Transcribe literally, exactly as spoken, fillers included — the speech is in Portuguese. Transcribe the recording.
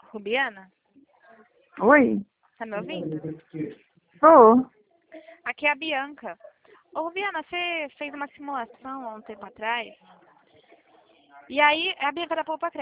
Rubiana, Oi? tá me ouvindo? Ô, Aqui é a Bianca. Ô, Rubiana, você fez uma simulação há um tempo atrás? E aí, é a Bianca da Poupa Crédito.